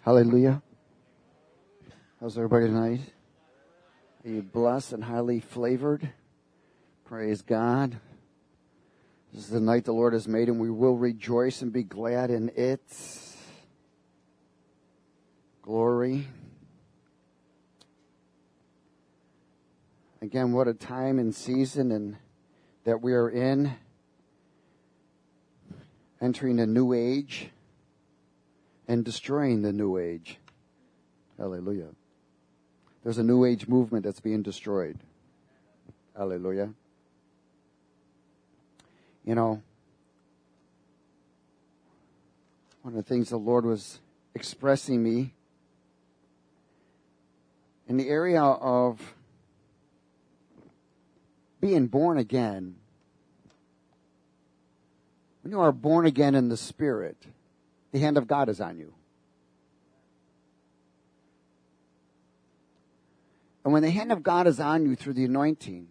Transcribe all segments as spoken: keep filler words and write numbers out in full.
Hallelujah. How's everybody tonight? Are you blessed and highly flavored? Praise God. This is the night the Lord has made, and we will rejoice and be glad in it. Glory. Again, what a time and season and that we are in. Entering a new age and destroying the new age. Hallelujah. There's a new age movement that's being destroyed. Hallelujah. You know, one of the things the Lord was expressing me in the area of being born again. When you are born again in the Spirit, the hand of God is on you. And when the hand of God is on you through the anointing,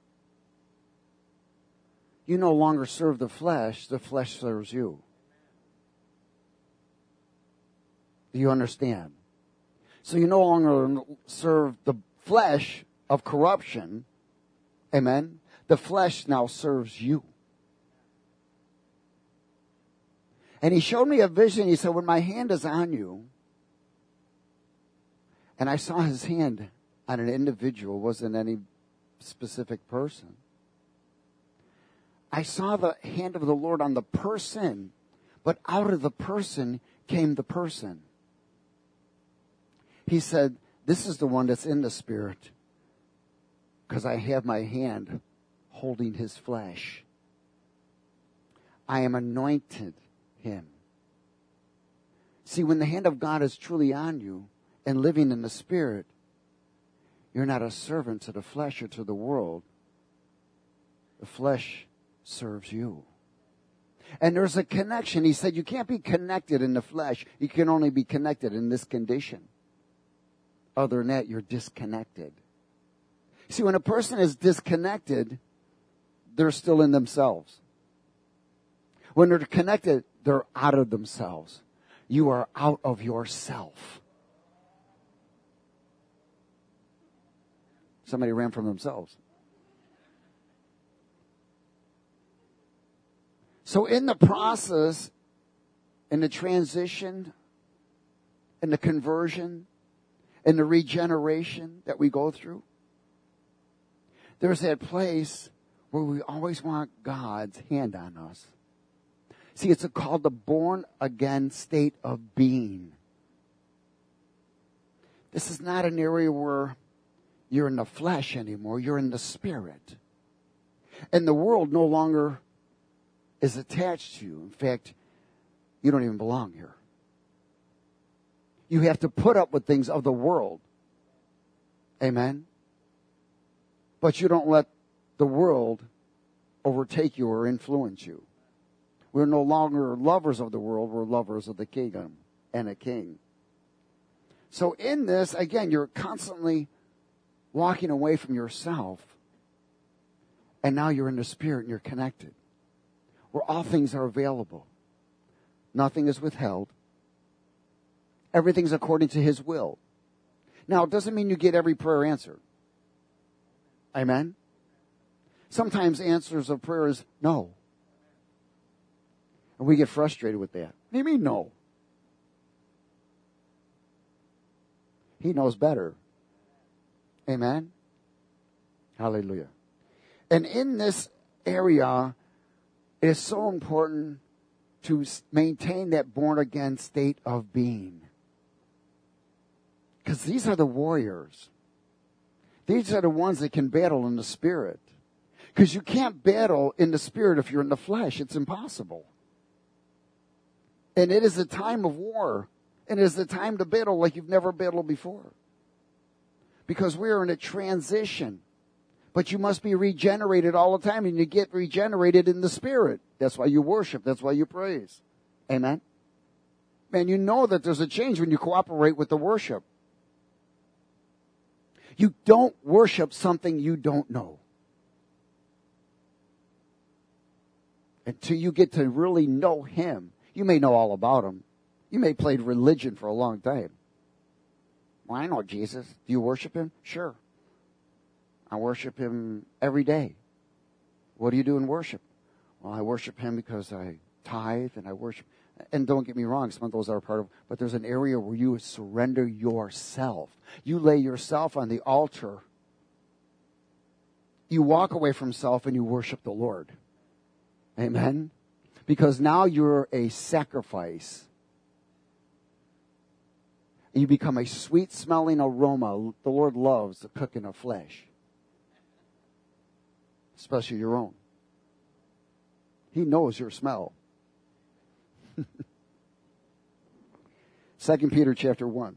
you no longer serve the flesh, the flesh serves you. Do you understand? So you no longer serve the flesh of corruption. Amen. The flesh now serves you. And he showed me a vision. He said, when my hand is on you, and I saw his hand on an individual, wasn't any specific person. I saw the hand of the Lord on the person, but out of the person came the person. He said, this is the one that's in the Spirit, because I have my hand holding his flesh. I am anointed him. See, when the hand of God is truly on you and living in the Spirit, you're not a servant to the flesh or to the world. The flesh serves you. And there's a connection. He said you can't be connected in the flesh. You can only be connected in this condition. Other than that, you're disconnected. See, when a person is disconnected, they're still in themselves. When they're connected, they're out of themselves. You are out of yourself. Somebody ran from themselves. So in the process, in the transition, in the conversion, in the regeneration that we go through, there's that place where we always want God's hand on us. See, it's called the born-again state of being. This is not an area where you're in the flesh anymore. You're in the Spirit. And the world no longer is attached to you. In fact, you don't even belong here. You have to put up with things of the world. Amen? But you don't let the world overtake you or influence you. We're no longer lovers of the world. We're lovers of the kingdom and a king. So in this, again, you're constantly walking away from yourself. And now you're in the Spirit and you're connected. Where all things are available. Nothing is withheld. Everything's according to His will. Now, it doesn't mean you get every prayer answered. Amen? Sometimes answers of prayer is no. And we get frustrated with that. What do you mean no? He knows better. Amen? Hallelujah. And in this area, it is so important to maintain that born-again state of being. Because these are the warriors. These are the ones that can battle in the Spirit. Because you can't battle in the Spirit if you're in the flesh. It's impossible. And it is a time of war. And it is a time to battle like you've never battled before. Because we are in a transition. But you must be regenerated all the time. And you get regenerated in the Spirit. That's why you worship. That's why you praise. Amen? Man, you know that there's a change when you cooperate with the worship. You don't worship something you don't know. Until you get to really know Him. You may know all about Him. You may have played religion for a long time. Well, I know Jesus. Do you worship him? Sure. I worship him every day. What do you do in worship? Well, I worship him because I tithe and I worship. And don't get me wrong, some of those are part of, but there's an area where you surrender yourself. You lay yourself on the altar. You walk away from self and you worship the Lord. Amen? Because now you're a sacrifice. You become a sweet-smelling aroma. The Lord loves the cooking of flesh. Especially your own. He knows your smell. Second Peter chapter one.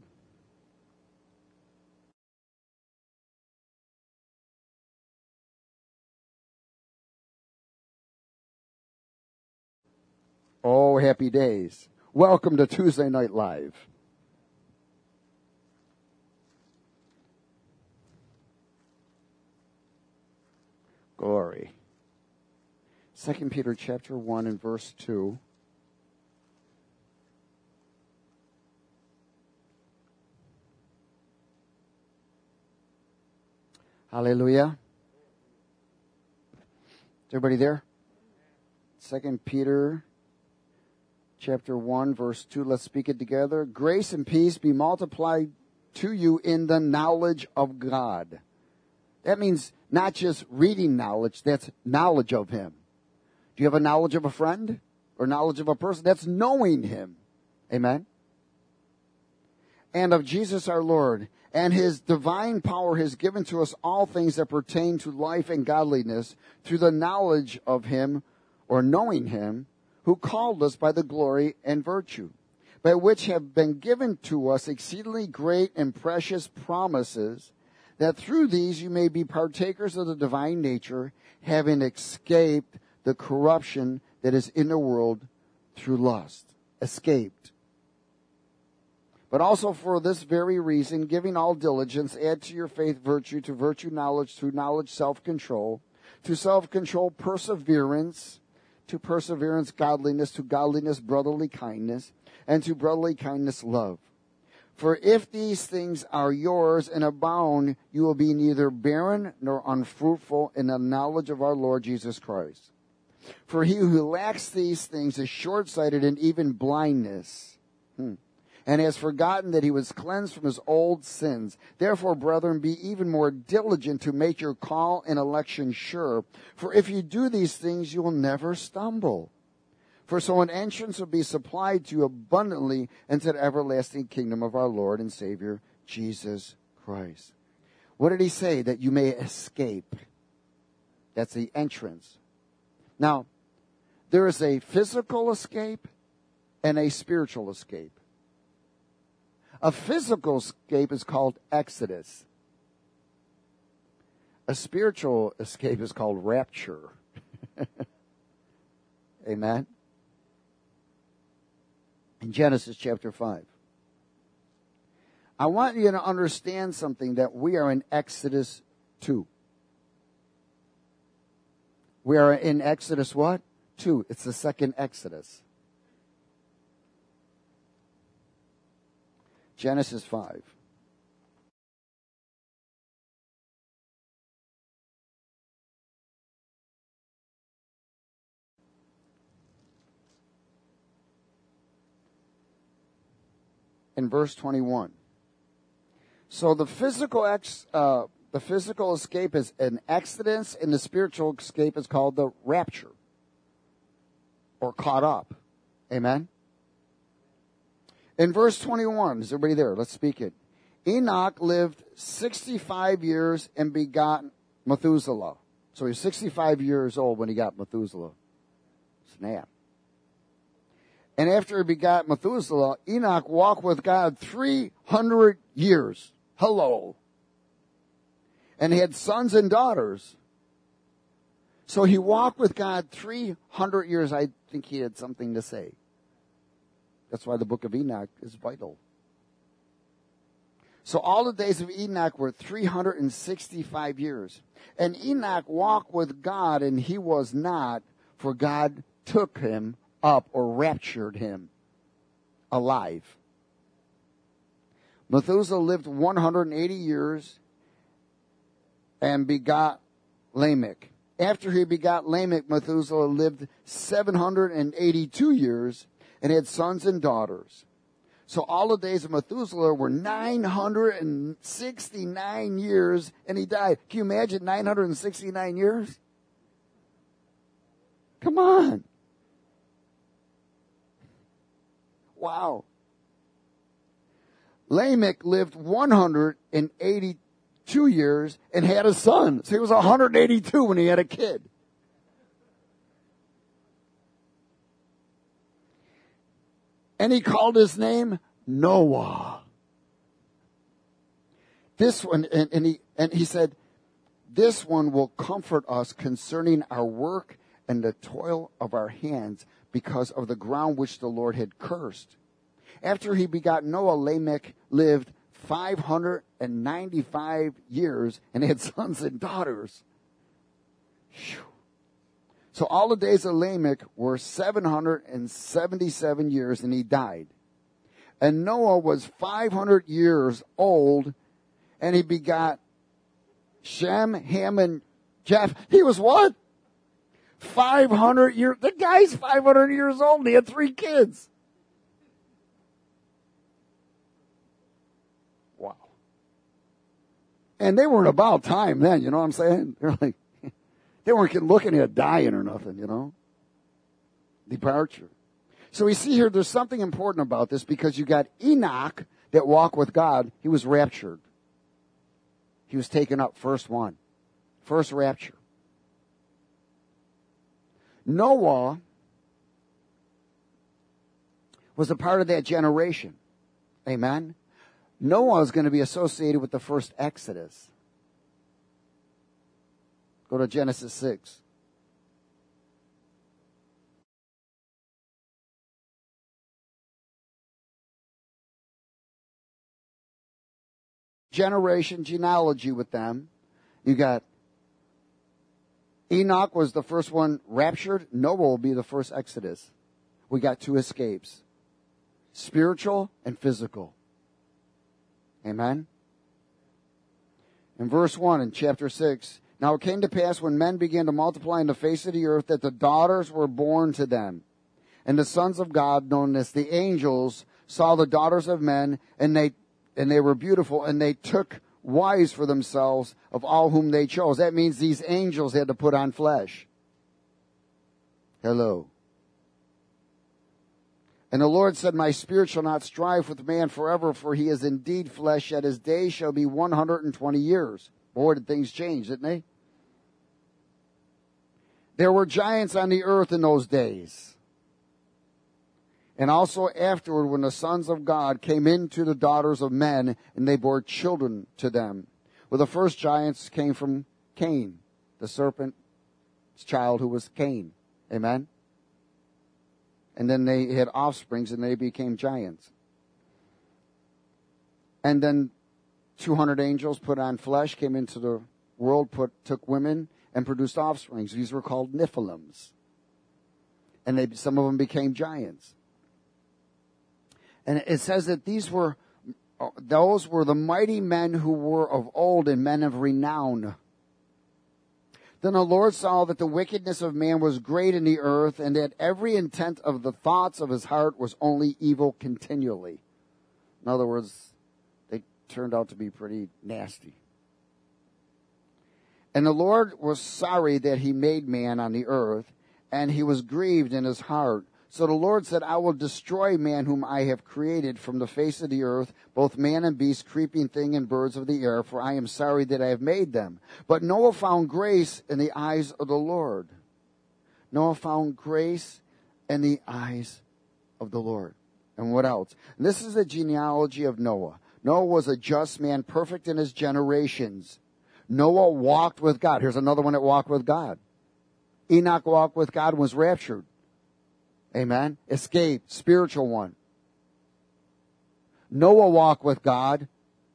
Oh, happy days. Welcome to Tuesday Night Live. Glory. Second Peter chapter one and verse two. Hallelujah. Is everybody there? Second Peter chapter one, verse two. Let's speak it together. Grace and peace be multiplied to you in the knowledge of God. That means not just reading knowledge, that's knowledge of him. Do you have a knowledge of a friend or knowledge of a person? That's knowing him. Amen. And of Jesus our Lord. And his divine power has given to us all things that pertain to life and godliness through the knowledge of him, or knowing him, who called us by the glory and virtue, by which have been given to us exceedingly great and precious promises, that through these you may be partakers of the divine nature, having escaped the corruption that is in the world through lust. Escaped. But also for this very reason, giving all diligence, add to your faith virtue, to virtue knowledge, to knowledge self-control, to self-control perseverance, to perseverance godliness, to godliness brotherly kindness, and to brotherly kindness love. For if these things are yours and abound, you will be neither barren nor unfruitful in the knowledge of our Lord Jesus Christ. For he who lacks these things is short-sighted and even blindness. Hmm. And has forgotten that he was cleansed from his old sins. Therefore, brethren, be even more diligent to make your call and election sure. For if you do these things, you will never stumble. For so an entrance will be supplied to you abundantly into the everlasting kingdom of our Lord and Savior, Jesus Christ. What did he say? That you may escape. That's the entrance. Now, there is a physical escape and a spiritual escape. A physical escape is called exodus. A spiritual escape is called rapture. Amen? In Genesis chapter five. I want you to understand something, that we are in Exodus two. We are in Exodus what? two. It's the second Exodus. Genesis five. In verse twenty-one. So the physical ex, uh, the physical escape is an exodus, and the spiritual escape is called the rapture, or caught up. Amen. In verse twenty-one, is everybody there? Let's speak it. Enoch lived sixty-five years and begot Methuselah. So he was sixty-five years old when he got Methuselah. Snap. And after he begot Methuselah, Enoch walked with God three hundred years. Hello. And he had sons and daughters. So he walked with God three hundred years. I think he had something to say. That's why the book of Enoch is vital. So all the days of Enoch were three hundred sixty-five years. And Enoch walked with God, and he was not, for God took him up or raptured him alive. Methuselah lived one hundred eighty years and begot Lamech. After he begot Lamech, Methuselah lived seven hundred eighty-two years and had sons and daughters. So all the days of Methuselah were nine hundred sixty-nine years, and he died. Can you imagine nine hundred sixty-nine years? Come on. Wow. Lamech lived one hundred eighty-two years and had a son. So he was one hundred eighty-two when he had a kid. And he called his name Noah. This one, and, and he and he said, this one will comfort us concerning our work and the toil of our hands, because of the ground which the Lord had cursed. After he begot Noah, Lamech lived five hundred ninety-five years and had sons and daughters. Whew. So all the days of Lamech were seven hundred seventy-seven years, and he died. And Noah was five hundred years old, and he begot Shem, Ham, and Japheth. He was what? five hundred years. The guy's five hundred years old, and he had three kids. Wow. And they weren't about time then, you know what I'm saying? They're like, they weren't looking at dying or nothing, you know. Departure. So we see here there's something important about this, because you got Enoch that walked with God. He was raptured. He was taken up, first one. First rapture. Noah was a part of that generation. Amen. Noah is going to be associated with the first Exodus. Go to Genesis six. Generation genealogy with them. You got Enoch was the first one raptured. Noah will be the first Exodus. We got two escapes. Spiritual and physical. Amen. In verse one in chapter six, now it came to pass when men began to multiply in the face of the earth that the daughters were born to them. And the sons of God, known as the angels, saw the daughters of men, and they and they were beautiful, and they took wives for themselves of all whom they chose. That means these angels had to put on flesh. Hello. And the Lord said, my spirit shall not strive with man forever, for he is indeed flesh, yet his days shall be one hundred twenty years. Boy, did things change, didn't they? There were giants on the earth in those days. And also afterward, when the sons of God came into the daughters of men, and they bore children to them. Well, the first giants came from Cain, the serpent's child, who was Cain. Amen? And then they had offsprings, and they became giants. And then two hundred angels put on flesh, came into the world, put, took women, and produced offsprings. These were called Nephilims. And they, some of them became giants. And it says that these were, those were the mighty men who were of old and men of renown. Then the Lord saw that the wickedness of man was great in the earth, and that every intent of the thoughts of his heart was only evil continually. In other words, they turned out to be pretty nasty. And the Lord was sorry that he made man on the earth, and he was grieved in his heart. So the Lord said, I will destroy man whom I have created from the face of the earth, both man and beast, creeping thing, and birds of the air, for I am sorry that I have made them. But Noah found grace in the eyes of the Lord. Noah found grace in the eyes of the Lord. And what else? And this is the genealogy of Noah. Noah was a just man, perfect in his generations. Noah walked with God. Here's another one that walked with God. Enoch walked with God and was raptured. Amen. Escape, spiritual one. Noah walked with God,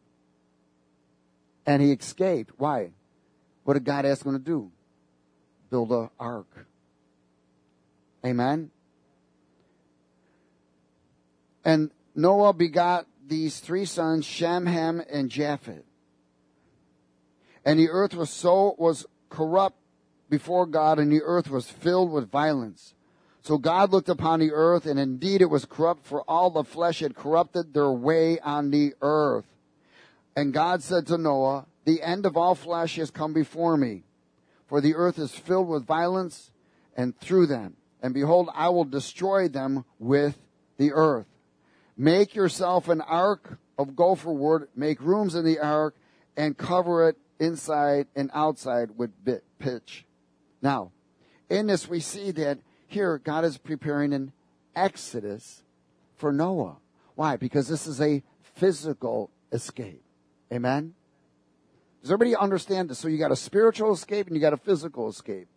and he escaped. Why? What did God ask him to do? Build an ark. Amen. And Noah begot these three sons, Shem, Ham, and Japheth. And the earth was so was corrupt before God, and the earth was filled with violence. So God looked upon the earth, and indeed it was corrupt, for all the flesh had corrupted their way on the earth. And God said to Noah, the end of all flesh has come before me, for the earth is filled with violence, and through them. And behold, I will destroy them with the earth. Make yourself an ark of gopher wood, make rooms in the ark, and cover it inside and outside with bit pitch. Now, in this we see that here God is preparing an exodus for Noah. Why? Because this is a physical escape. Amen? Does everybody understand this? So you got a spiritual escape and you got a physical escape.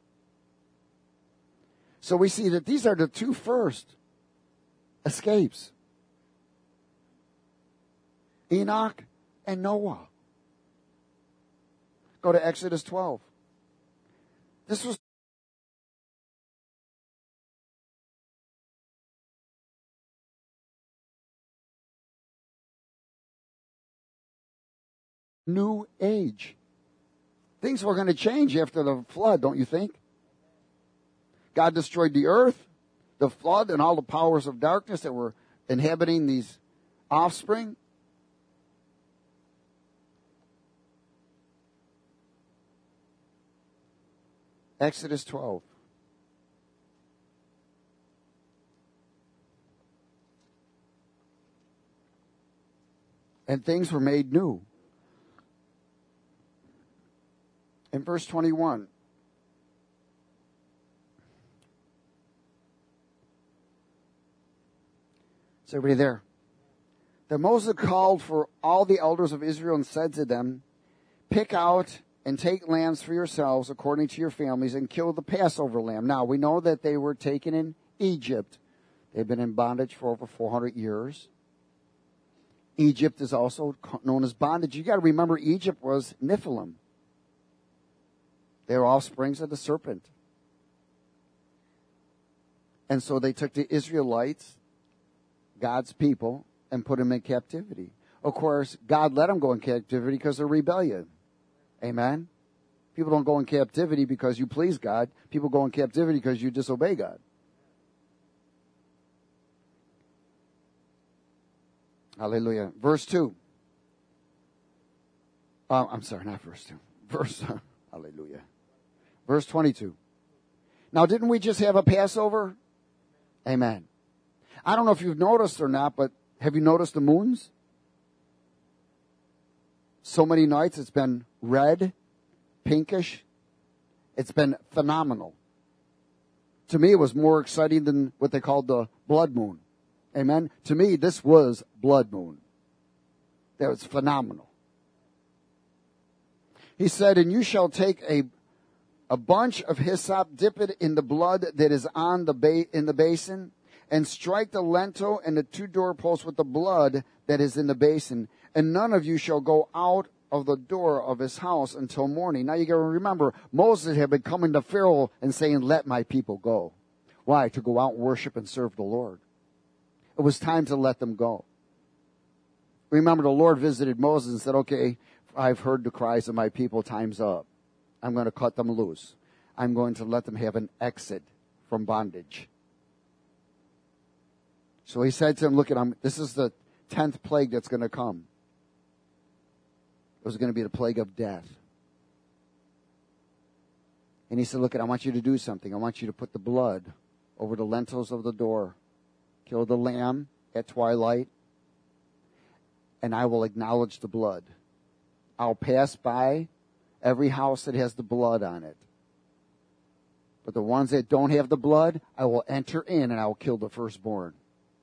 So we see that these are the two first escapes. Enoch and Noah. Go to Exodus twelve. This was new age. Things were going to change after the flood, don't you think? God destroyed the earth, the flood, and all the powers of darkness that were inhabiting these offspring. Exodus twelve. And things were made new. In verse twenty-one. Is everybody there? Then Moses called for all the elders of Israel and said to them, pick out and take lambs for yourselves according to your families and kill the Passover lamb. Now, we know that they were taken in Egypt. They've been in bondage for over four hundred years. Egypt is also known as bondage. You got to remember, Egypt was Nephilim. They were offsprings of the serpent. And so they took the Israelites, God's people, and put them in captivity. Of course, God let them go in captivity because of rebellion. Amen? People don't go in captivity because you please God. People go in captivity because you disobey God. Hallelujah. Verse two. Oh, I'm sorry, not verse two. Verse, uh, hallelujah. Verse twenty-two. Now, didn't we just have a Passover? Amen. I don't know if you've noticed or not, but have you noticed the moons? So many nights it's been red, pinkish. It's been phenomenal. To me, it was more exciting than what they called the blood moon. Amen. To me, this was blood moon. That was phenomenal. He said, and you shall take a, a bunch of hyssop, dip it in the blood that is on the ba- in the basin, and strike the lintel and the two doorposts with the blood that is in the basin. And none of you shall go out of the door of his house until morning. Now you got to remember, Moses had been coming to Pharaoh and saying, let my people go. Why? To go out and worship and serve the Lord. It was time to let them go. Remember, the Lord visited Moses and said, okay, I've heard the cries of my people. Time's up. I'm going to cut them loose. I'm going to let them have an exit from bondage. So he said to him, look at him, this is the tenth plague that's going to come. It was going to be the plague of death. And he said, look, I want you to do something. I want you to put the blood over the lintels of the door. Kill the lamb at twilight. And I will acknowledge the blood. I'll pass by every house that has the blood on it. But the ones that don't have the blood, I will enter in and I will kill the firstborn.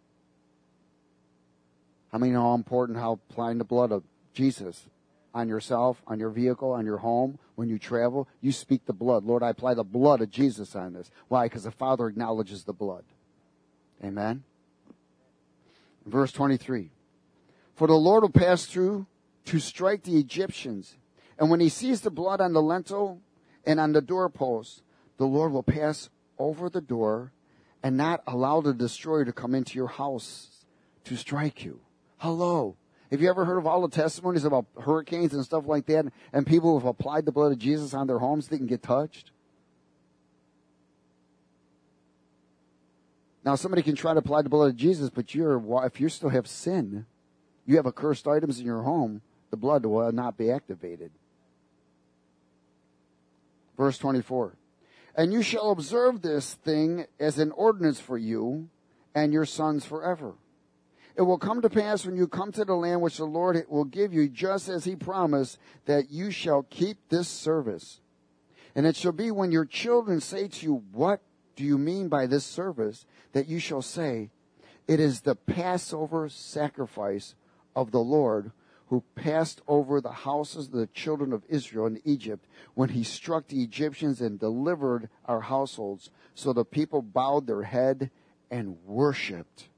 How many know how important how applying the blood of Jesus on yourself, on your vehicle, on your home, when you travel, you speak the blood. Lord, I apply the blood of Jesus on this. Why? Because the Father acknowledges the blood. Amen? Verse twenty-three. For the Lord will pass through to strike the Egyptians. And when he sees the blood on the lintel and on the doorpost, the Lord will pass over the door and not allow the destroyer to come into your house to strike you. Hello. Have you ever heard of all the testimonies about hurricanes and stuff like that, and people who have applied the blood of Jesus on their homes didn't get touched? Now, somebody can try to apply the blood of Jesus, but you're, if you still have sin, you have accursed items in your home, the blood will not be activated. Verse twenty-four. And you shall observe this thing as an ordinance for you and your sons forever. It will come to pass when you come to the land which the Lord will give you, just as he promised, that you shall keep this service. And it shall be when your children say to you, what do you mean by this service? That you shall say, it is the Passover sacrifice of the Lord, who passed over the houses of the children of Israel in Egypt, when he struck the Egyptians and delivered our households. So the people bowed their head and worshipped.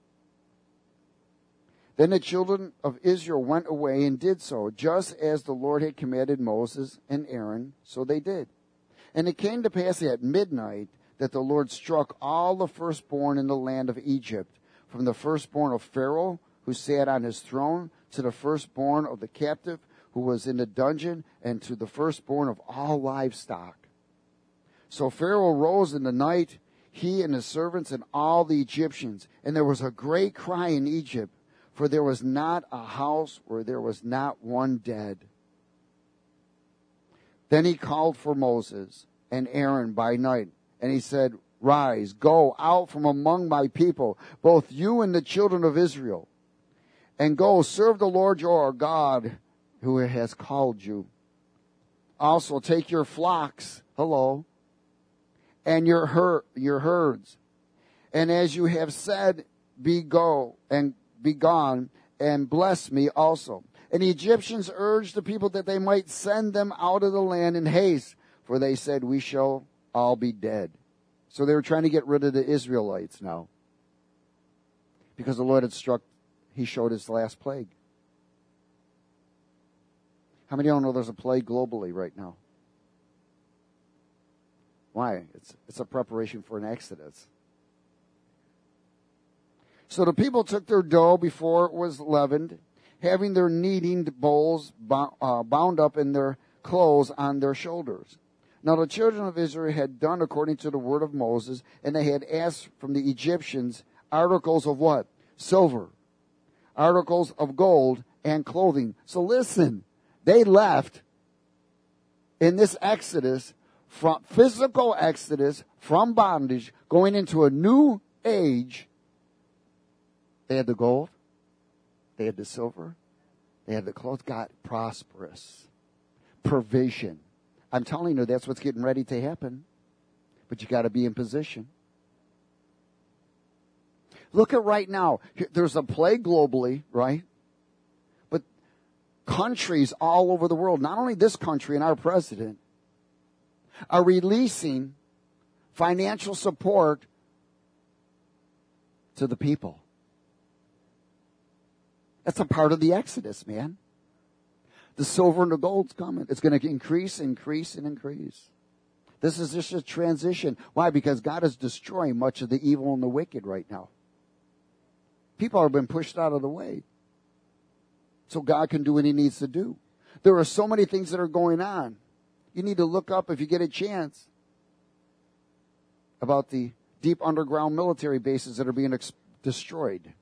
Then the children of Israel went away and did so, just as the Lord had commanded Moses and Aaron, so they did. And it came to pass at midnight that the Lord struck all the firstborn in the land of Egypt, from the firstborn of Pharaoh, who sat on his throne, to the firstborn of the captive who was in the dungeon, and to the firstborn of all livestock. So Pharaoh rose in the night, he and his servants and all the Egyptians, and there was a great cry in Egypt, for there was not a house where there was not one dead. Then he called for Moses and Aaron by night, and he said, rise, go out from among my people, both you and the children of Israel, and go serve the Lord your God, who has called you. Also take your flocks, hello, and your her, your herds, and as you have said, be go and be gone, and bless me also. And the Egyptians urged the people that they might send them out of the land in haste, for they said, we shall all be dead. So they were trying to get rid of the Israelites now, because the Lord had struck, he showed his last plague. How many of you know there's a plague globally right now? Why? It's, it's a preparation for an exodus. So the people took their dough before it was leavened, having their kneading bowls bound up in their clothes on their shoulders. Now the children of Israel had done according to the word of Moses, and they had asked from the Egyptians articles of what? Silver, articles of gold, and clothing. So listen, they left in this exodus, from physical exodus, from bondage, going into a new age. They had the gold, they had the silver, they had the clothes. God, prosperous, provision. I'm telling you, that's what's getting ready to happen. But you got to be in position. Look at right now. There's a plague globally, right? But countries all over the world, not only this country and our president, are releasing financial support to the people. That's a part of the Exodus, man. The silver and the gold's coming. It's going to increase, increase, and increase. This is just a transition. Why? Because God is destroying much of the evil and the wicked right now. People have been pushed out of the way, so God can do what he needs to do. There are so many things that are going on. You need to look up, if you get a chance, about the deep underground military bases that are being ex- destroyed.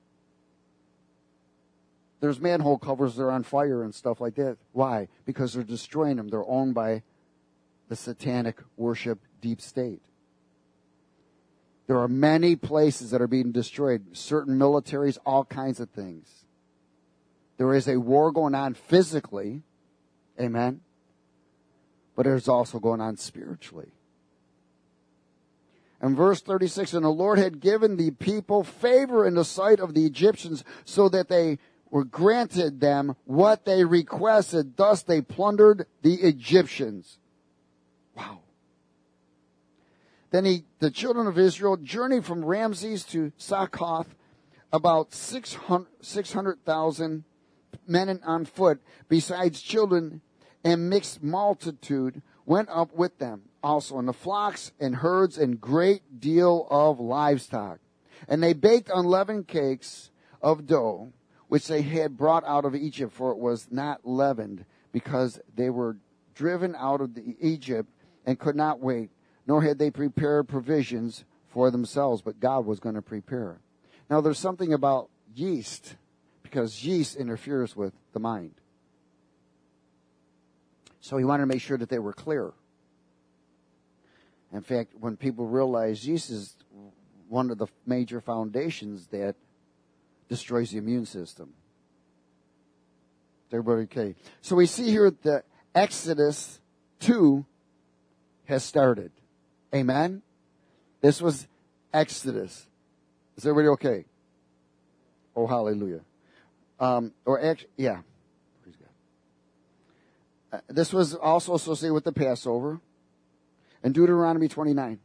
There's manhole covers that are on fire and stuff like that. Why? Because they're destroying them. They're owned by the satanic worship deep state. There are many places that are being destroyed. Certain militaries, all kinds of things. There is a war going on physically. Amen. But there's also going on spiritually. And verse thirty-six, and the Lord had given the people favor in the sight of the Egyptians, so that they were granted them what they requested. Thus they plundered the Egyptians. Wow. Then he, the children of Israel journeyed from Ramses to Succoth, about six hundred thousand men on foot, besides children, and mixed multitude went up with them. Also in the flocks and herds and great deal of livestock. And they baked unleavened cakes of dough, which they had brought out of Egypt, for it was not leavened, because they were driven out of the Egypt and could not wait, nor had they prepared provisions for themselves, but God was going to prepare. Now, there's something about yeast, because yeast interferes with the mind. So he wanted to make sure that they were clear. In fact, when people realize yeast is one of the major foundations that destroys the immune system. Is everybody okay? So we see here that Exodus two has started. Amen? This was Exodus. Is everybody okay? Oh, hallelujah. Um, or, ex- yeah. Praise God. Uh, this was also associated with the Passover. And Deuteronomy twenty-nine.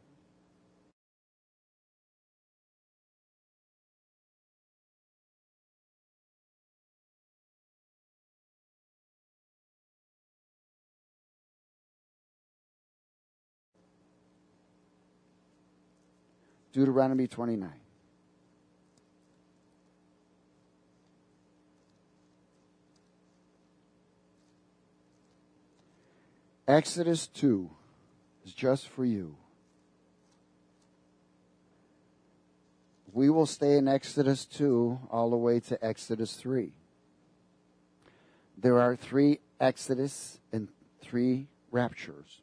Deuteronomy twenty-nine. Exodus two is just for you. We will stay in Exodus two all the way to Exodus three. There are three Exodus and three raptures.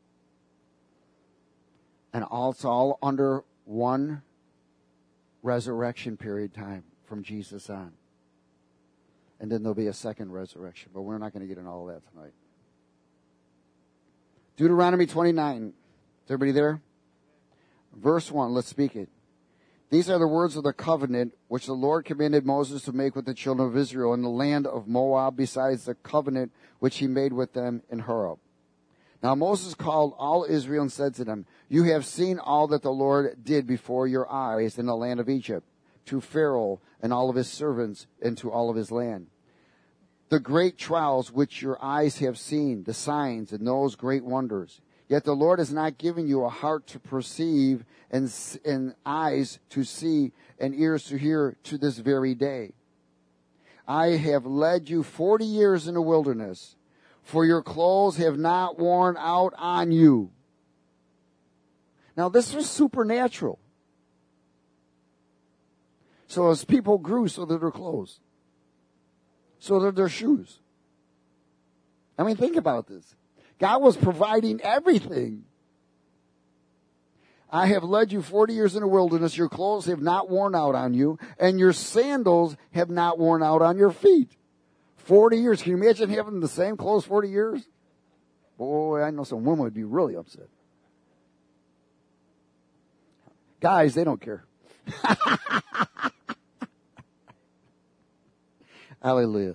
And all, it's all under one resurrection period time from Jesus on. And then there'll be a second resurrection. But we're not going to get into all of that tonight. Deuteronomy twenty-nine. Is everybody there? Verse one. Let's speak it. These are the words of the covenant which the Lord commanded Moses to make with the children of Israel in the land of Moab, besides the covenant which he made with them in Horeb. Now Moses called all Israel and said to them, you have seen all that the Lord did before your eyes in the land of Egypt, to Pharaoh and all of his servants and to all of his land. The great trials which your eyes have seen, the signs and those great wonders. Yet the Lord has not given you a heart to perceive and, and eyes to see and ears to hear to this very day. I have led you forty years in the wilderness, for your clothes have not worn out on you. Now this was supernatural. So as people grew, so did their clothes. So did their shoes. I mean, think about this. God was providing everything. I have led you forty years in the wilderness. Your clothes have not worn out on you, and your sandals have not worn out on your feet. forty years. Can you imagine having the same clothes forty years? Boy, I know some women would be really upset. Guys, they don't care. Hallelujah.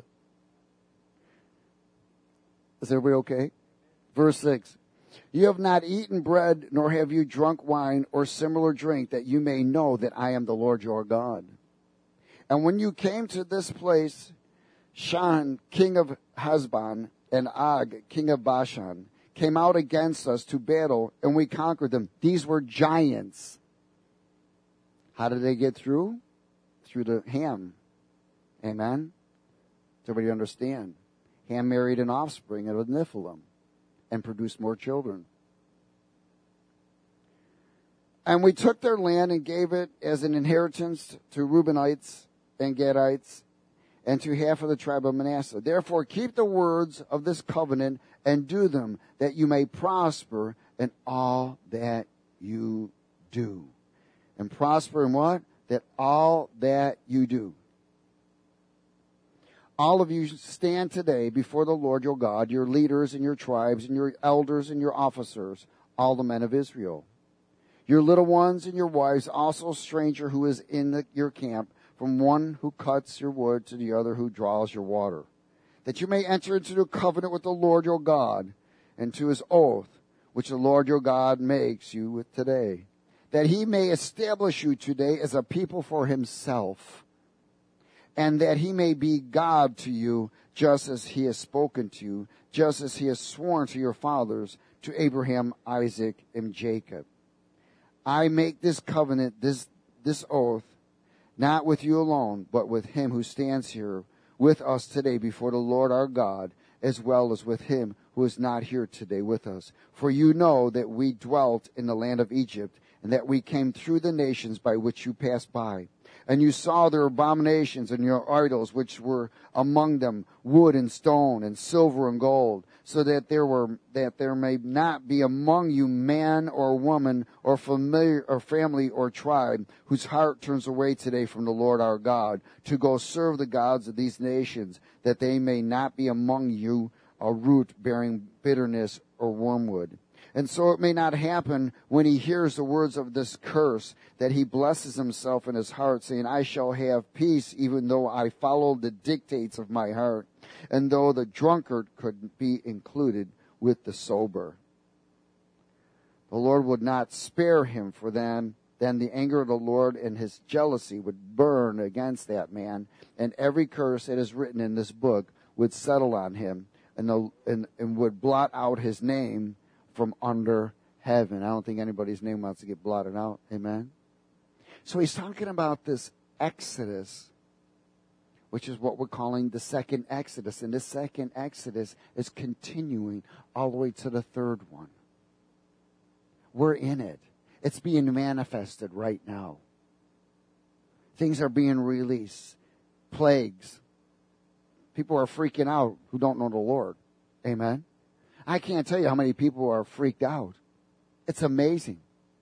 Is everybody okay? Verse six. You have not eaten bread, nor have you drunk wine or similar drink, that you may know that I am the Lord your God. And when you came to this place, Sihon, king of Heshbon, and Og, king of Bashan, came out against us to battle, and we conquered them. These were giants. How did they get through? Through the Ham. Amen? Does everybody understand? Ham married an offspring of Nephilim and produced more children. And we took their land and gave it as an inheritance to Reubenites and Gadites and to half of the tribe of Manasseh. Therefore, keep the words of this covenant and do them, that you may prosper in all that you do. And prosper in what? That all that you do. All of you stand today before the Lord your God, your leaders and your tribes and your elders and your officers, all the men of Israel. Your little ones and your wives, also a stranger who is in the, your camp, from one who cuts your wood to the other who draws your water, that you may enter into the covenant with the Lord your God and to his oath, which the Lord your God makes you with today, that he may establish you today as a people for himself, and that he may be God to you, just as he has spoken to you, just as he has sworn to your fathers, to Abraham, Isaac, and Jacob. I make this covenant, this, this oath, not with you alone, but with him who stands here with us today before the Lord our God, as well as with him who is not here today with us. For you know that we dwelt in the land of Egypt, and that we came through the nations by which you passed by. And you saw their abominations and your idols, which were among them, wood and stone, and silver and gold, so that there were that there may not be among you man or woman or familiar or family or tribe whose heart turns away today from the Lord our God to go serve the gods of these nations, that they may not be among you a root bearing bitterness or wormwood. And so it may not happen when he hears the words of this curse that he blesses himself in his heart, saying, I shall have peace even though I follow the dictates of my heart, and though the drunkard could be included with the sober. The Lord would not spare him, for then, then the anger of the Lord and his jealousy would burn against that man, and every curse that is written in this book would settle on him, and, the, and, and would blot out his name from under heaven. I don't think anybody's name wants to get blotted out. Amen? So he's talking about this Exodus, which is what we're calling the second Exodus. And this second Exodus is continuing all the way to the third one. We're in it. It's being manifested right now. Things are being released. Plagues. People are freaking out who don't know the Lord. Amen? I can't tell you how many people are freaked out. It's amazing.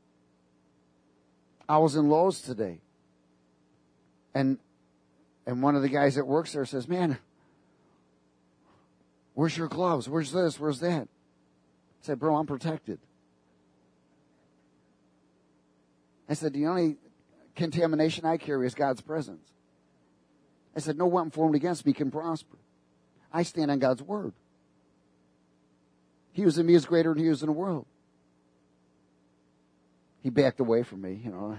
I was in Lowe's today. And and one of the guys that works there says, man, where's your gloves? Where's this? Where's that? I said, bro, I'm protected. I said, the only contamination I carry is God's presence. I said, no weapon formed against me can prosper. I stand on God's word. He was in me is greater than he was in the world. He backed away from me, you know.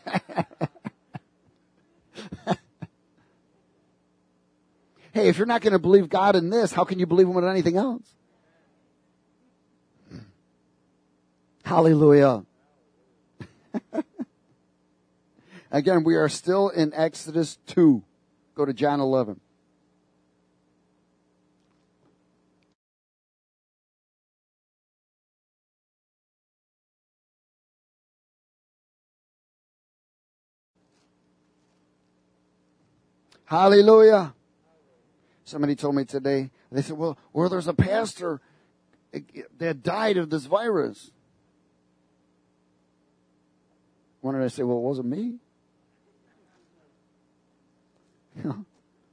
Hey, if you're not going to believe God in this, how can you believe him in anything else? Hallelujah. Again, we are still in Exodus two. Go to John eleven. Hallelujah. Somebody told me today, they said, well, well, there's a pastor that died of this virus. When did I say, well, it wasn't me? You know?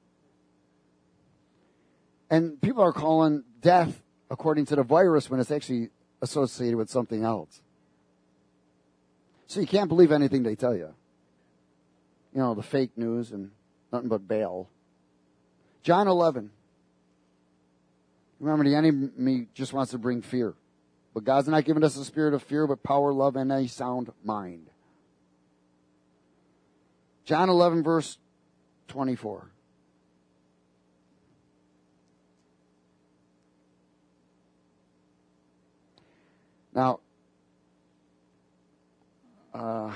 And people are calling death according to the virus when it's actually associated with something else. So you can't believe anything they tell you. You know, the fake news and nothing but Baal. John eleven. Remember, the enemy just wants to bring fear. But God's not giving us a spirit of fear, but power, love, and a sound mind. John eleven, verse twenty-four. Now, uh,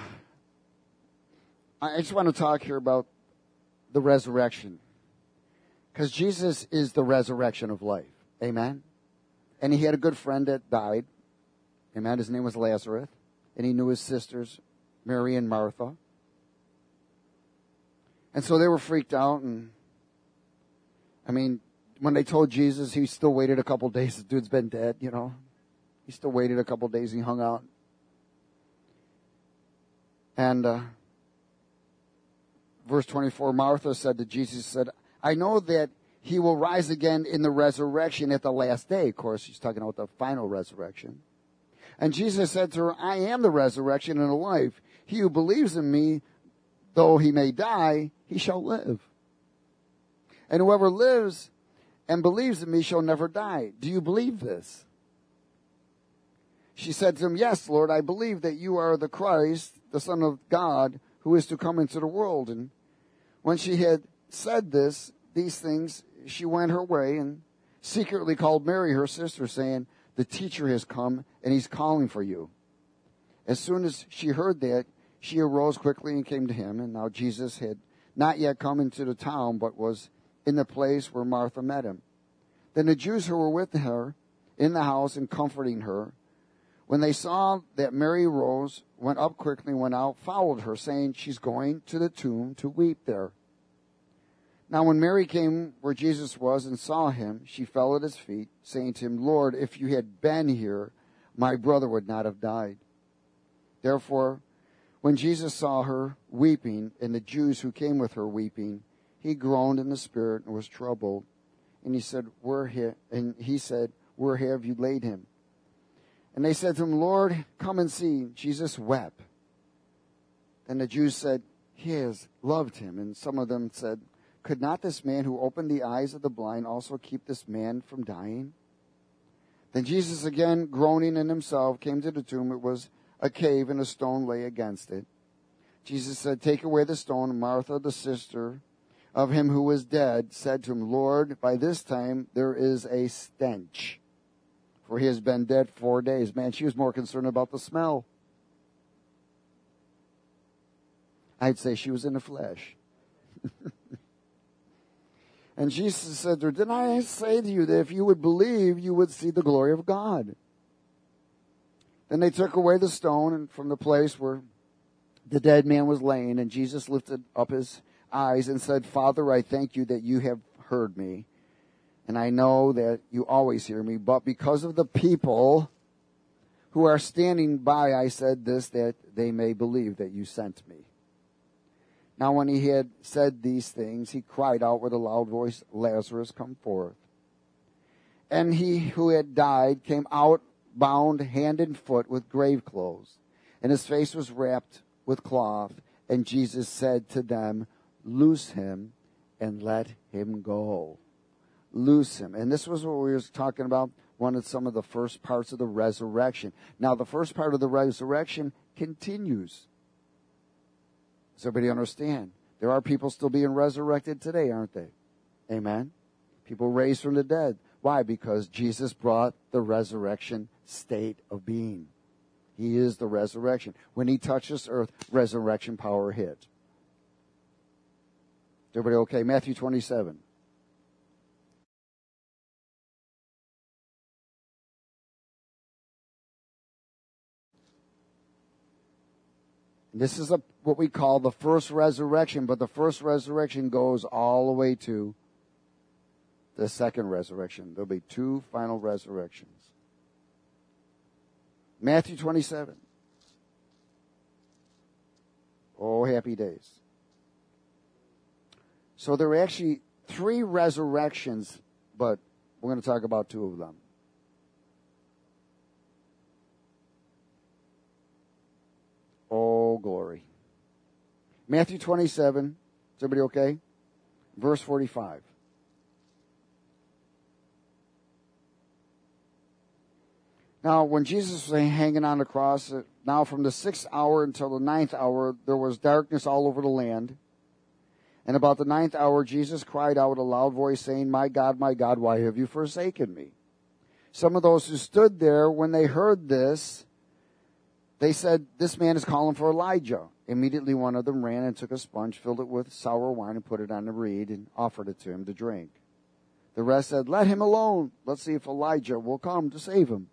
I just want to talk here about the resurrection. Because Jesus is the resurrection of life. Amen? And he had a good friend that died. Amen? His name was Lazarus. And he knew his sisters, Mary and Martha. And so they were freaked out. And, I mean, when they told Jesus, he still waited a couple days. The dude's been dead, you know. He still waited a couple days and he hung out. And uh, verse twenty-four, Martha said to Jesus, said, I know that he will rise again in the resurrection at the last day. Of course, he's talking about the final resurrection. And Jesus said to her, I am the resurrection and the life. He who believes in me, though he may die, he shall live. And whoever lives and believes in me shall never die. Do you believe this? She said to him, yes, Lord, I believe that you are the Christ, the Son of God, who is to come into the world. And when she had said this, these things, she went her way and secretly called Mary, her sister, saying, the teacher has come and he's calling for you. As soon as she heard that, She arose quickly and came to him. And now Jesus had not yet come into the town, but was in the place where Martha met him. Then the Jews who were with her in the house and comforting her, when they saw that Mary rose, went up quickly, went out, followed her, saying, she's going to the tomb to weep there. Now when Mary came where Jesus was and saw him, she fell at his feet, saying to him, Lord, if you had been here, my brother would not have died. Therefore, when Jesus saw her weeping, and the Jews who came with her weeping, he groaned in the spirit and was troubled. And he said, Where ha-? and he said, Where have you laid him? And they said to him, Lord, come and see. Jesus wept. Then the Jews said, He has loved him. And some of them said, Could not this man who opened the eyes of the blind also keep this man from dying? Then Jesus, again groaning in himself, came to the tomb. It was a cave, and a stone lay against it. Jesus said, Take away the stone. And Martha, the sister of him who was dead, said to him, Lord, by this time there is a stench, for he has been dead four days. Man, she was more concerned about the smell. I'd say she was in the flesh. And Jesus said to her, Didn't I say to you that if you would believe, you would see the glory of God? Then they took away the stone and from the place where the dead man was laying, and Jesus lifted up his eyes and said, Father, I thank you that you have heard me, and I know that you always hear me, but because of the people who are standing by, I said this, that they may believe that you sent me. Now when he had said these things, he cried out with a loud voice, Lazarus, come forth. And he who had died came out, bound hand and foot with grave clothes, and his face was wrapped with cloth. And Jesus said to them, Loose him and let him go. Loose him. And this was what we were talking about, one of some of the first parts of the resurrection. Now the first part of the resurrection continues. Does everybody understand? There are people still being resurrected today, aren't they? Amen? People raised from the dead. Why? Because Jesus brought the resurrection state of being. He is the resurrection. When he touched this earth, resurrection power hit. Is everybody okay? Matthew twenty-seven. This is a, what we call the first resurrection, but the first resurrection goes all the way to the second resurrection. There'll be two final resurrections. Matthew twenty-seven. Oh, happy days. So there are actually three resurrections, but we're going to talk about two of them. Oh, glory. Matthew twenty-seven. Is everybody okay? Verse forty-five. Now, when Jesus was hanging on the cross, now from the sixth hour until the ninth hour, there was darkness all over the land. And about the ninth hour, Jesus cried out with a loud voice, saying, My God, my God, why have you forsaken me? Some of those who stood there, when they heard this, they said, This man is calling for Elijah. Immediately one of them ran and took a sponge, filled it with sour wine, and put it on a reed, and offered it to him to drink. The rest said, Let him alone. Let's see if Elijah will come to save him.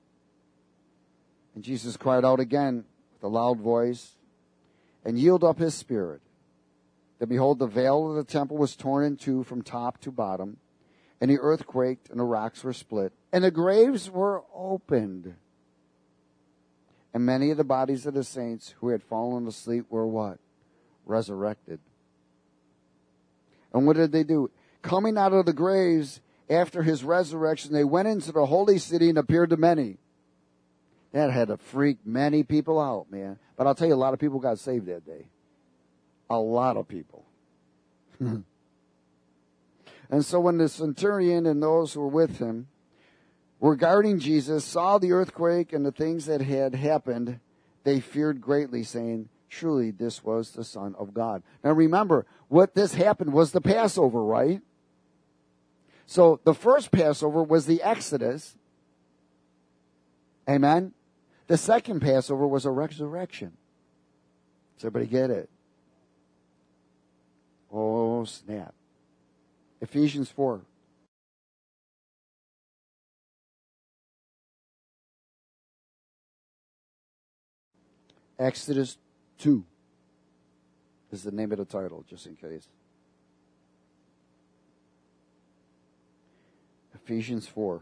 And Jesus cried out again with a loud voice, and yielded up his spirit. Then behold, the veil of the temple was torn in two from top to bottom, and the earth quaked, and the rocks were split, and the graves were opened. And many of the bodies of the saints who had fallen asleep were what? Resurrected. And what did they do? Coming out of the graves after his resurrection, they went into the holy city and appeared to many. That had to freak many people out, man. But I'll tell you, a lot of people got saved that day. A lot of people. And so when the centurion and those who were with him were guarding Jesus, saw the earthquake and the things that had happened, they feared greatly, saying, Truly this was the Son of God. Now remember, what this happened was the Passover, right? So the first Passover was the Exodus. Amen? The second Passover was a resurrection. Does everybody get it? Oh, snap. Ephesians four. Exodus two is the name of the title, just in case. Ephesians four.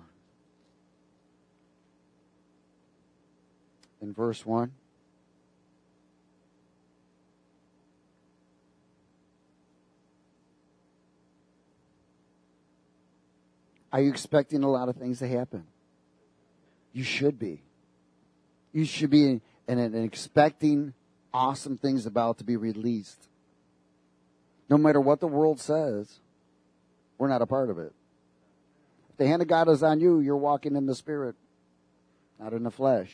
In verse one. Are you expecting a lot of things to happen? You should be. You should be and, and expecting awesome things about to be released. No matter what the world says, we're not a part of it. If the hand of God is on you, you're walking in the Spirit, not in the flesh.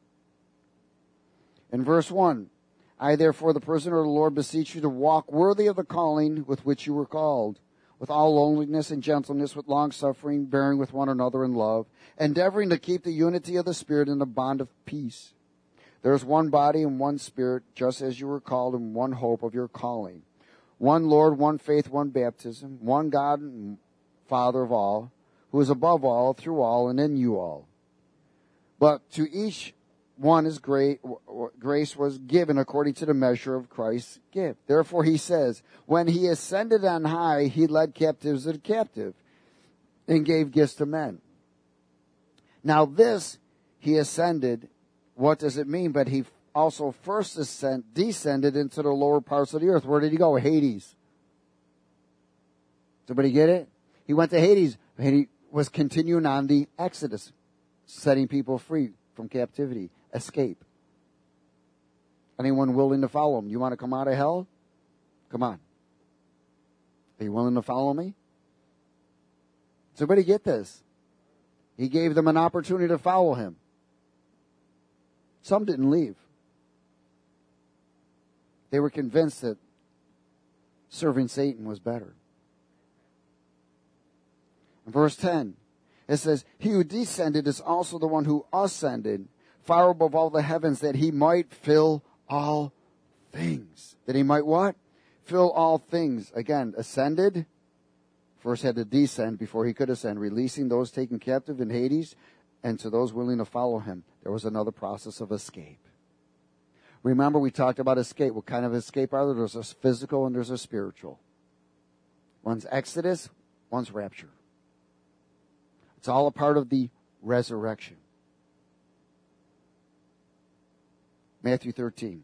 In verse one, I therefore, the prisoner of the Lord, beseech you to walk worthy of the calling with which you were called, with all lowliness and gentleness, with long-suffering, bearing with one another in love, endeavoring to keep the unity of the Spirit in the bond of peace. There is one body and one Spirit, just as you were called in one hope of your calling. One Lord, one faith, one baptism, one God and Father of all, who is above all, through all, and in you all. But to each one is great, grace was given according to the measure of Christ's gift. Therefore he says, when he ascended on high, he led captives to the captive and gave gifts to men. Now this, he ascended, what does it mean? But he also first ascend, descended into the lower parts of the earth. Where did he go? Hades. Does everybody get it? He went to Hades, and he was continuing on the Exodus, setting people free from captivity, escape. Anyone willing to follow him? You want to come out of hell? Come on. Are you willing to follow me? Does everybody get this? He gave them an opportunity to follow him. Some didn't leave. They were convinced that serving Satan was better. In verse ten, it says, he who descended is also the one who ascended far above all the heavens, that he might fill all things. That he might what? Fill all things. Again, ascended, first had to descend before he could ascend, releasing those taken captive in Hades, and to those willing to follow him, there was another process of escape. Remember, we talked about escape. What kind of escape are there? There's a physical and there's a spiritual. One's exodus, one's rapture. It's all a part of the resurrection. Matthew thirteen.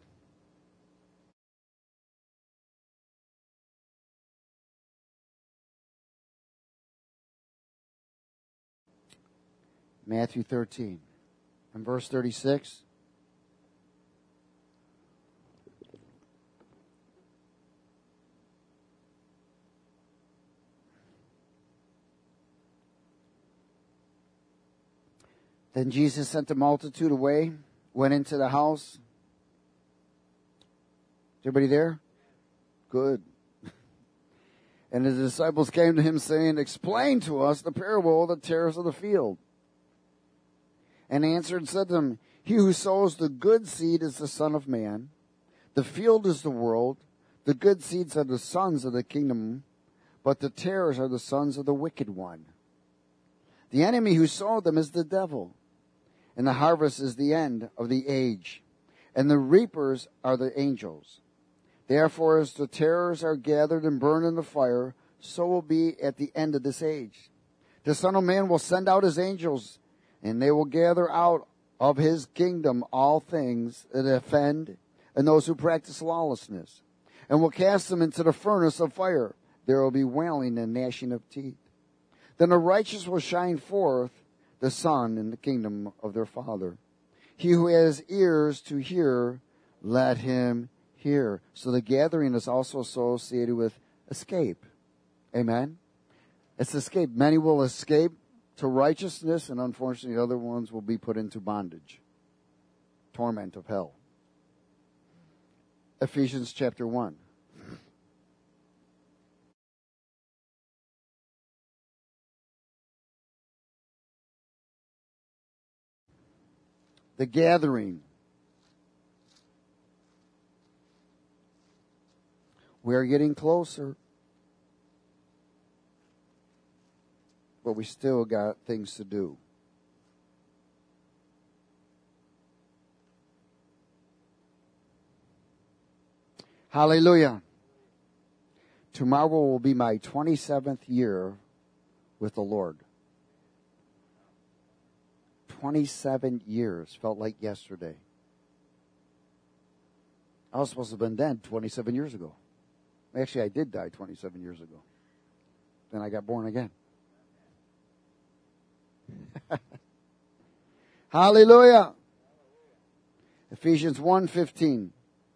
Matthew thirteen. And verse thirty-six. Then Jesus sent the multitude away, went into the house. Is everybody there? Good. And his disciples came to him saying, explain to us the parable of the tares of the field. And he answered and said to them, he who sows the good seed is the Son of Man. The field is the world. The good seeds are the sons of the kingdom, but the tares are the sons of the wicked one. The enemy who sowed them is the devil. And the harvest is the end of the age. And the reapers are the angels. Therefore, as the tares are gathered and burned in the fire, so will be at the end of this age. The Son of Man will send out his angels, and they will gather out of his kingdom all things that offend and those who practice lawlessness, and will cast them into the furnace of fire. There will be wailing and gnashing of teeth. Then the righteous will shine forth the sun in the kingdom of their Father. He who has ears to hear, let him hear. So the gathering is also associated with escape. Amen? It's escape. Many will escape to righteousness, and unfortunately other ones will be put into bondage. Torment of hell. Ephesians chapter one. The gathering. We're getting closer. But we still got things to do. Hallelujah. Tomorrow will be my twenty-seventh year with the Lord. twenty-seven years. Felt like yesterday. I was supposed to have been dead twenty-seven years ago. Actually, I did die twenty-seven years ago. Then I got born again. Hallelujah. Ephesians one fifteen.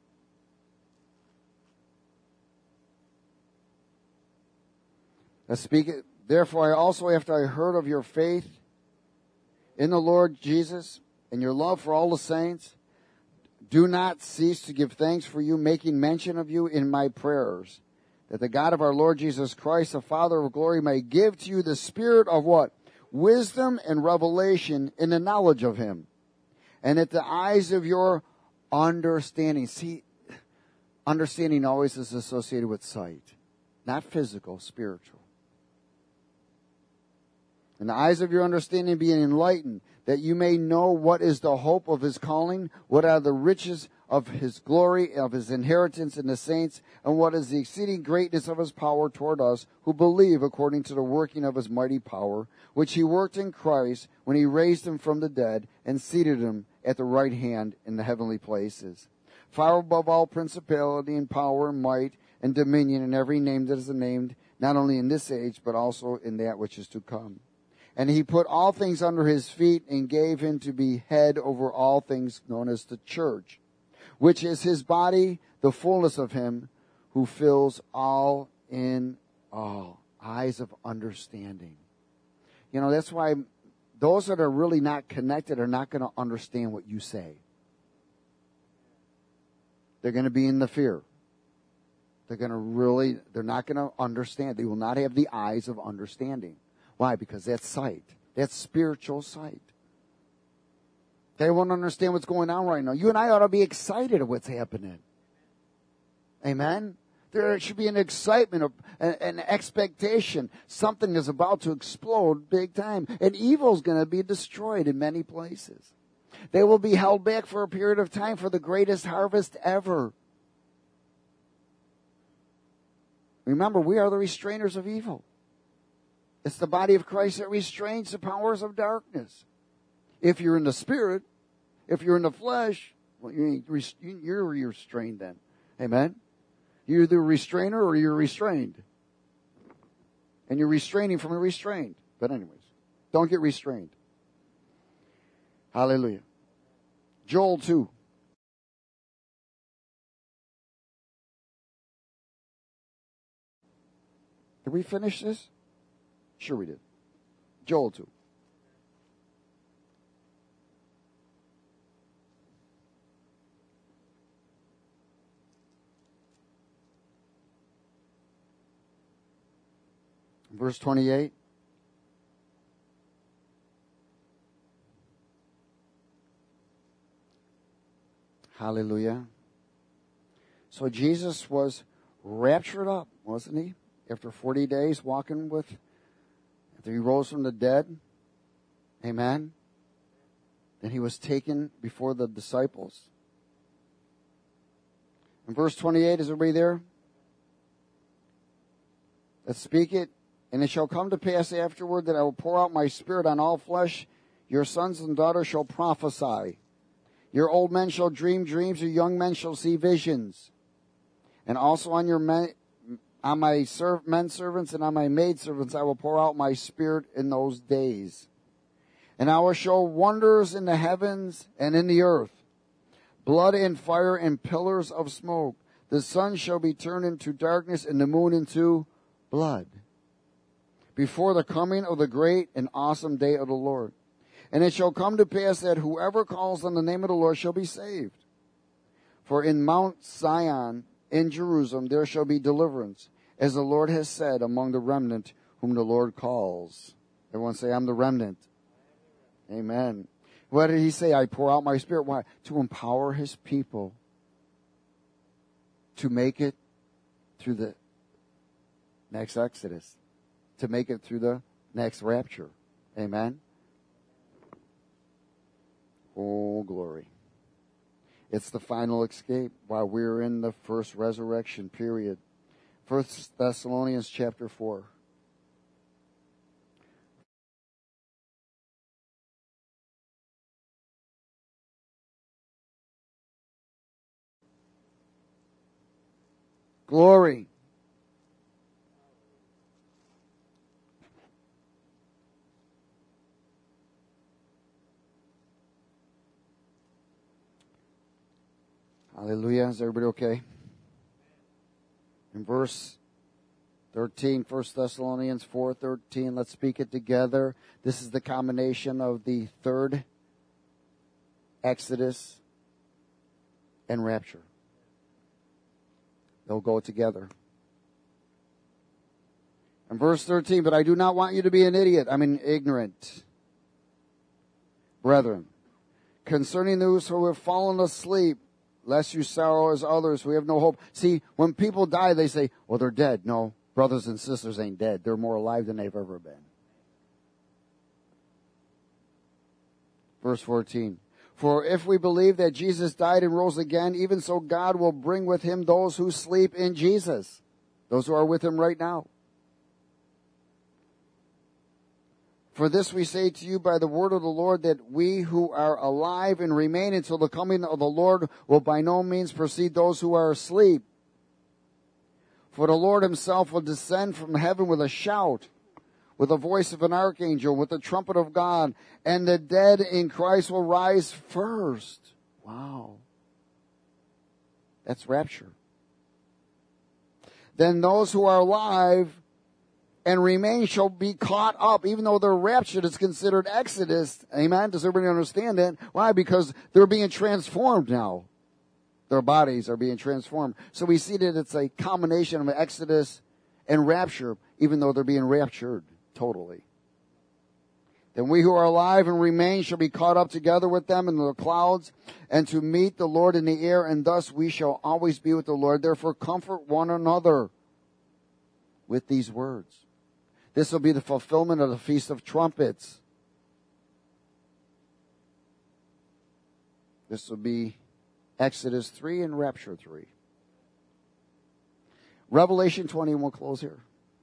Let's speak it. Therefore, I also, after I heard of your faith in the Lord Jesus and your love for all the saints, do not cease to give thanks for you, making mention of you in my prayers, that the God of our Lord Jesus Christ, the Father of glory, may give to you the spirit of what? Wisdom and revelation in the knowledge of him. And that the eyes of your understanding. See, understanding always is associated with sight. Not physical, spiritual. And the eyes of your understanding being enlightened, that you may know what is the hope of his calling, what are the riches of his glory, of his inheritance in the saints, and what is the exceeding greatness of his power toward us who believe according to the working of his mighty power, which he worked in Christ when he raised him from the dead and seated him at the right hand in the heavenly places, far above all principality and power and might and dominion and every name that is named, not only in this age, but also in that which is to come. And he put all things under his feet and gave him to be head over all things, known as the church, which is his body, the fullness of him who fills all in all. Eyes of understanding. You know, that's why those that are really not connected are not going to understand what you say. They're going to be in the fear. They're going to really, they're not going to understand. They will not have the eyes of understanding. Why? Because that's sight. That's spiritual sight. They won't understand what's going on right now. You and I ought to be excited of what's happening. Amen? There should be an excitement, an expectation. Something is about to explode big time. And evil is going to be destroyed in many places. They will be held back for a period of time for the greatest harvest ever. Remember, we are the restrainers of evil. It's the body of Christ that restrains the powers of darkness. If you're in the spirit, if you're in the flesh, well, you ain't, you're restrained then. Amen? You're either a restrainer or you're restrained. And you're restraining from a restrained. But anyways, don't get restrained. Hallelujah. Joel two. Did we finish this? Sure we did. Joel two. Verse twenty-eight. Hallelujah. So Jesus was raptured up, wasn't he? After forty days walking with, after he rose from the dead. Amen. Then he was taken before the disciples. In verse twenty-eight, is everybody there? Let's speak it. And it shall come to pass afterward that I will pour out my spirit on all flesh. Your sons and daughters shall prophesy. Your old men shall dream dreams. Your young men shall see visions. And also on your men, on my serv- men servants and on my maid servants I will pour out my spirit in those days. And I will show wonders in the heavens and in the earth, blood and fire and pillars of smoke. The sun shall be turned into darkness and the moon into blood, before the coming of the great and awesome day of the Lord. And it shall come to pass that whoever calls on the name of the Lord shall be saved. For in Mount Zion, in Jerusalem, there shall be deliverance, as the Lord has said, among the remnant whom the Lord calls. Everyone say, I'm the remnant. Amen. What did he say? I pour out my spirit. Why? To empower his people to make it through the next Exodus, to make it through the next rapture. Amen? Oh, glory. It's the final escape while we're in the first resurrection period. First Thessalonians chapter four. Glory. Hallelujah. Is everybody okay? In verse thirteen, First Thessalonians four thirteen, let's speak it together. This is the combination of the third Exodus and rapture. They'll go together. In verse thirteen, but I do not want you to be an idiot, I mean ignorant, brethren, concerning those who have fallen asleep, lest you sorrow as others who have no hope. See, when people die, they say, well, they're dead. No, brothers and sisters ain't dead. They're more alive than they've ever been. Verse fourteen. For if we believe that Jesus died and rose again, even so God will bring with him those who sleep in Jesus. Those who are with him right now. For this we say to you by the word of the Lord, that we who are alive and remain until the coming of the Lord will by no means precede those who are asleep. For the Lord himself will descend from heaven with a shout, with the voice of an archangel, with the trumpet of God, and the dead in Christ will rise first. Wow. That's rapture. Then those who are alive and remain shall be caught up. Even though they're raptured, it's considered Exodus. Amen? Does everybody understand that? Why? Because they're being transformed now. Their bodies are being transformed. So we see that it's a combination of Exodus and rapture, even though they're being raptured totally. Then we who are alive and remain shall be caught up together with them in the clouds, and to meet the Lord in the air, and thus we shall always be with the Lord. Therefore comfort one another with these words. This will be the fulfillment of the Feast of Trumpets. This will be Exodus three and Rapture three. Revelation twenty, and we'll close here.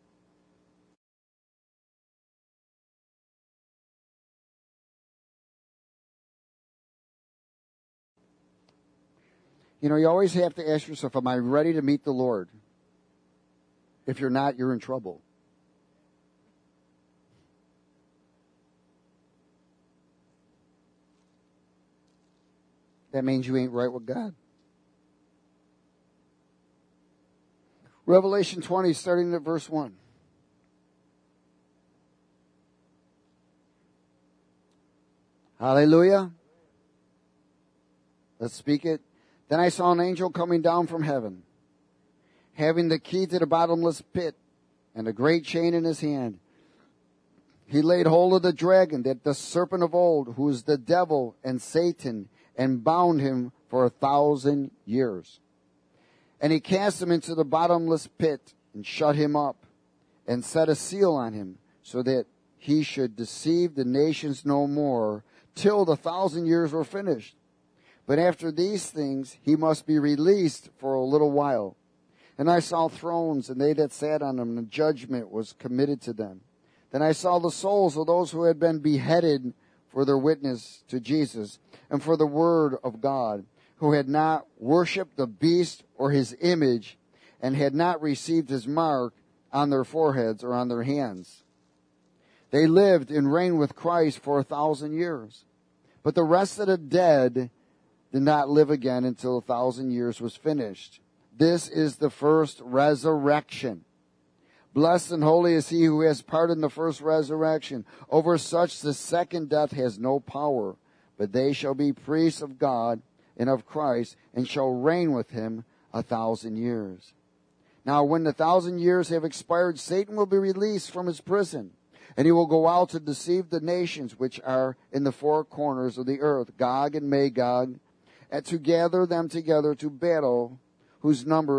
You know, you always have to ask yourself, am I ready to meet the Lord? If you're not, you're in trouble. That means you ain't right with God. Revelation twenty, starting at verse one. Hallelujah. Let's speak it. Then I saw an angel coming down from heaven, having the key to the bottomless pit and a great chain in his hand. He laid hold of the dragon, that the serpent of old, who is the devil and Satan, and bound him for a thousand years. And he cast him into the bottomless pit and shut him up and set a seal on him, so that he should deceive the nations no more till the thousand years were finished. But after these things he must be released for a little while. And I saw thrones, and they that sat on them, and judgment was committed to them. Then I saw the souls of those who had been beheaded for their witness to Jesus and for the word of God, who had not worshipped the beast or his image, and had not received his mark on their foreheads or on their hands. They lived and reigned with Christ for a thousand years. But the rest of the dead did not live again until a thousand years was finished. This is the first resurrection. Blessed and holy is he who has part in the first resurrection. Over such the second death has no power, but they shall be priests of God and of Christ, and shall reign with him a thousand years. Now when the thousand years have expired, Satan will be released from his prison, and he will go out to deceive the nations which are in the four corners of the earth, Gog and Magog, and to gather them together to battle, whose number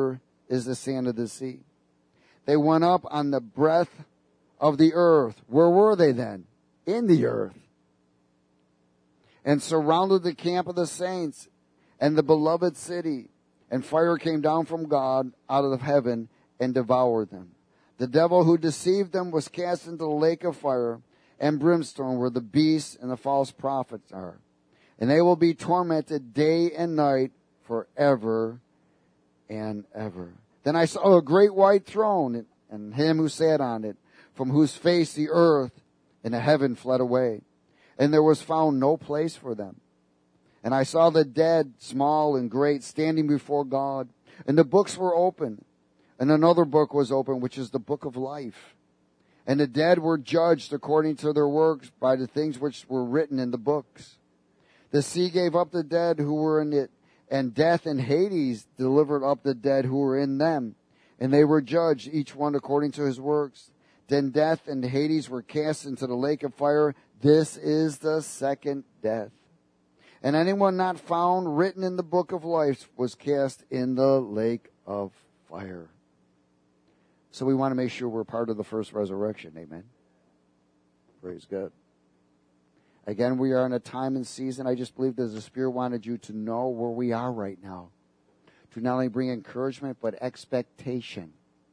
is the sand of the sea. They went up on the breadth of the earth. Where were they then? In the earth. And surrounded the camp of the saints and the beloved city. And fire came down from God out of heaven and devoured them. The devil who deceived them was cast into the lake of fire and brimstone, where the beast and the false prophets are. And they will be tormented day and night forever and ever. Then I saw a great white throne, and him who sat on it, from whose face the earth and the heaven fled away. And there was found no place for them. And I saw the dead, small and great, standing before God. And the books were open. And another book was open, which is the book of life. And the dead were judged according to their works by the things which were written in the books. The sea gave up the dead who were in it, and death and Hades delivered up the dead who were in them. And they were judged, each one according to his works. Then death and Hades were cast into the lake of fire. This is the second death. And anyone not found written in the book of life was cast in the lake of fire. So we want to make sure we're part of the first resurrection. Amen. Praise God. Again, we are in a time and season. I just believe that the Spirit wanted you to know where we are right now. To not only bring encouragement, but expectation.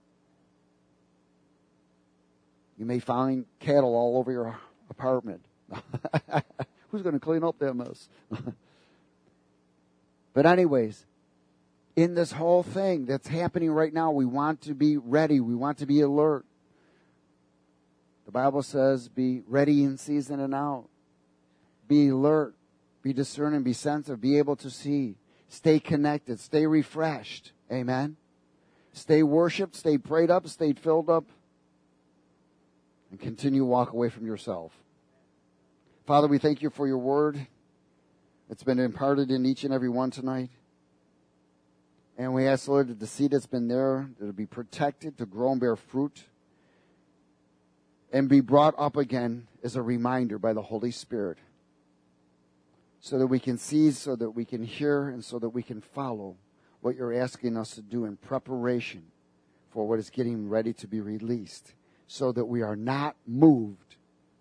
You may find cattle all over your apartment. Who's going to clean up that mess? But anyways, in this whole thing that's happening right now, we want to be ready. We want to be alert. The Bible says, be ready in season and out. Be alert. Be discerning. Be sensitive. Be able to see. Stay connected. Stay refreshed. Amen. Stay worshiped. Stay prayed up. Stay filled up. And continue to walk away from yourself. Father, we thank you for your word. It's been imparted in each and every one tonight. And we ask, Lord, that the seed that's been there, that it'll be protected to grow and bear fruit and be brought up again as a reminder by the Holy Spirit so that we can see, so that we can hear, and so that we can follow what you're asking us to do in preparation for what is getting ready to be released, so that we are not moved,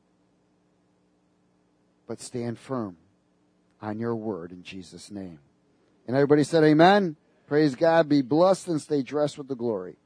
but stand firm on your word in Jesus' name. And everybody said amen. Praise God. Be blessed and stay dressed with the glory.